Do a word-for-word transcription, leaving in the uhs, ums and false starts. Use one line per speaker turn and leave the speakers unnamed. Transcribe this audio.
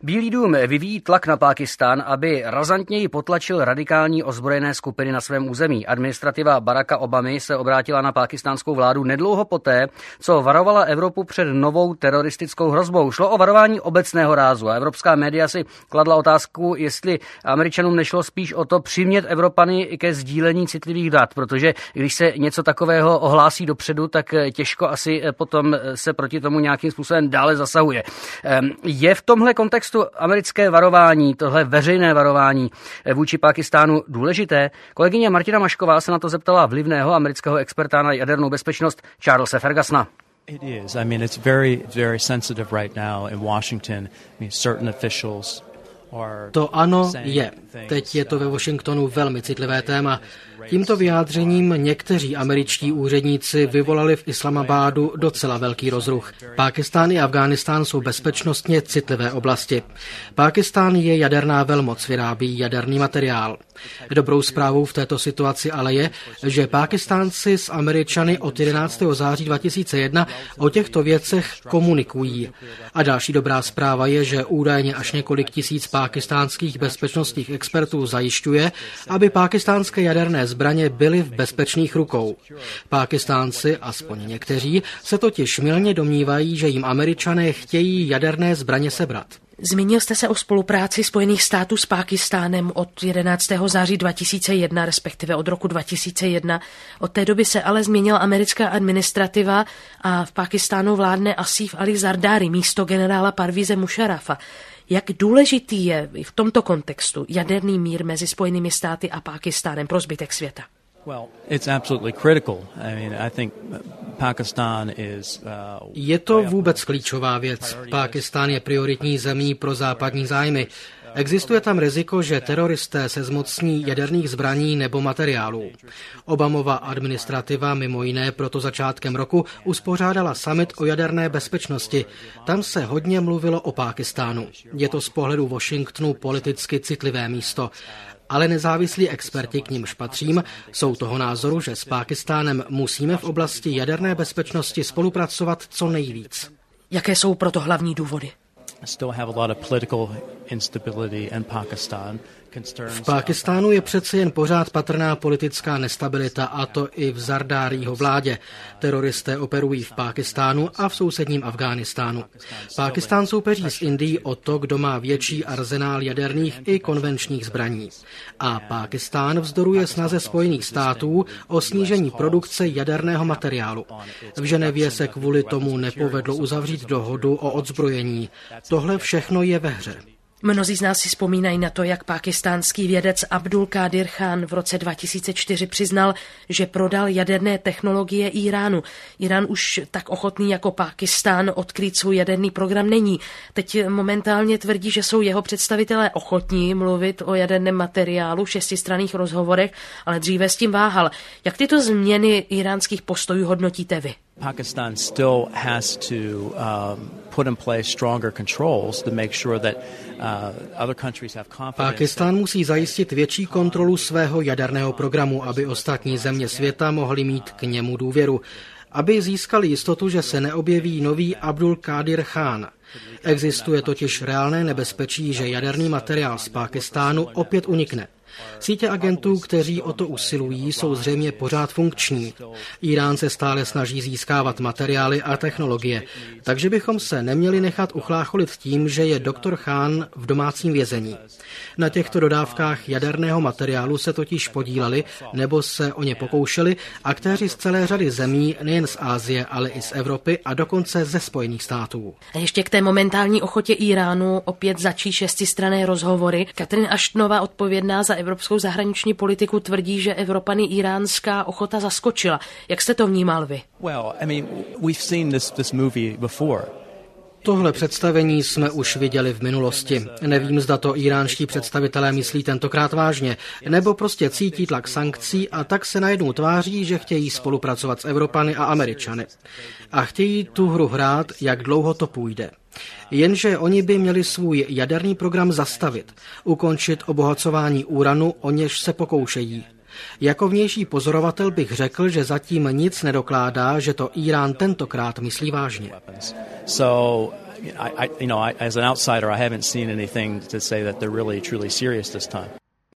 Bílý dům vyvíjí tlak na Pákistán, aby razantněji potlačil radikální ozbrojené skupiny na svém území. Administrativa Baracka Obamy se obrátila na pákistánskou vládu nedlouho poté, co varovala Evropu před novou teroristickou hrozbou. Šlo o varování obecného rázu a evropská média si kladla otázku, jestli Američanům nešlo spíš o to přimět Evropany ke sdílení citlivých dat, protože když se něco takového ohlásí dopředu, tak těžko asi potom se proti tomu nějakým způsobem dále zasahuje. Je v tomhle kontextu americké varování, tohle veřejné varování vůči Pákistánu důležité? Kolegyně Martina Mašková se na to zeptala vlivného amerického experta na jadernou bezpečnost Charlese Fergusona.
It is. I mean, it's very, very sensitive right now in Washington. I mean, certain officials are.
To ano, je. Teď je to ve Washingtonu velmi citlivé téma. Tímto vyjádřením někteří američtí úředníci vyvolali v Islamabádu docela velký rozruch. Pákistán i Afghánistán jsou bezpečnostně citlivé oblasti. Pákistán je jaderná velmoc, vyrábí jaderný materiál. Dobrou zprávou v této situaci ale je, že Pákistánci s Američany od jedenáctého září dva tisíce jedna o těchto věcech komunikují. A další dobrá zpráva je, že údajně až několik tisíc pákistánských bezpečnostních expertů zajišťuje, aby pákistánské jaderné zbraně byly v bezpečných rukou. Pákistánci, aspoň někteří, se totiž mylně domnívají, že jim Američané chtějí jaderné zbraně sebrat.
Zmínil jste se o spolupráci Spojených států s Pákistánem od jedenáctého září dva tisíce jedna, respektive od roku dva tisíce jedna. Od té doby se ale změnila americká administrativa a v Pákistánu vládne Asif Ali Zardari místo generála Parvíze Mušarafa. Jak důležitý je v tomto kontextu jaderný mír mezi Spojenými státy a Pákistánem pro zbytek světa?
Je to vůbec klíčová věc. Pákistán je prioritní zemí pro západní zájmy. Existuje tam riziko, že teroristé se zmocní jaderných zbraní nebo materiálů. Obamova administrativa mimo jiné proto začátkem roku uspořádala summit o jaderné bezpečnosti. Tam se hodně mluvilo o Pákistánu. Je to z pohledu Washingtonu politicky citlivé místo. Ale nezávislí experti, k nimž patřím, jsou toho názoru, že s Pákistánem musíme v oblasti jaderné bezpečnosti spolupracovat co nejvíc.
Jaké jsou proto hlavní důvody?
V Pákistánu je přece jen pořád patrná politická nestabilita, a to i v Zardárího vládě. Teroristé operují v Pákistánu a v sousedním Afghánistánu. Pákistán soupeří s Indií o to, kdo má větší arzenál jaderných i konvenčních zbraní. A Pákistán vzdoruje snaze Spojených států o snížení produkce jaderného materiálu. V Ženevě se kvůli tomu nepovedlo uzavřít dohodu o odzbrojení. Tohle všechno je ve hře.
Mnozí z nás si vzpomínají na to, jak pákistánský vědec Abdul Qadir Khan v roce dva tisíce čtyři přiznal, že prodal jaderné technologie Íránu. Írán už tak ochotný jako Pákistán odkrýt svůj jaderný program není. Teď momentálně tvrdí, že jsou jeho představitelé ochotní mluvit o jaderném materiálu v šestistranných rozhovorech, ale dříve s tím váhal. Jak tyto změny iránských postojů hodnotíte vy?
Pakistan still has to um, put in place stronger controls to make sure that uh, other countries have confidence.
Pákistán musí zajistit větší kontrolu svého jaderného programu, aby ostatní země světa mohly mít k němu důvěru, aby získali jistotu, že se neobjeví nový Abdul Qadir Khan. Existuje totiž reálné nebezpečí, že jaderný materiál z Pákistánu opět unikne. Sítě agentů, kteří o to usilují, jsou zřejmě pořád funkční. Írán se stále snaží získávat materiály a technologie, takže bychom se neměli nechat uchlácholit tím, že je doktor Khan v domácím vězení. Na těchto dodávkách jaderného materiálu se totiž podíleli nebo se o ně pokoušeli aktéři z celé řady zemí, nejen z Asie, ale i z Evropy a dokonce ze Spojených států.
A ještě k té momentální ochotě Íránu opět začít šestistranné rozhovory. Catherine Ashtonová, odpovědná za evropskou zahraniční politiku, tvrdí, že Evropany iránská ochota zaskočila. Jak jste to vnímal vy?
Well, I mean, we've seen this this movie before.
Tohle představení jsme už viděli v minulosti. Nevím, zda to iránští představitelé myslí tentokrát vážně, nebo prostě cítí tlak sankcí a tak se najednou tváří, že chtějí spolupracovat s Evropany a Američany. A chtějí tu hru hrát, jak dlouho to půjde. Jenže oni by měli svůj jaderný program zastavit, ukončit obohacování uranu, o něž se pokoušejí. Jako vnější pozorovatel bych řekl, že zatím nic nedokládá, že to Írán tentokrát myslí vážně.
So I, I, you know, I, as an outsider, I haven't seen anything to say that they're really truly serious this time.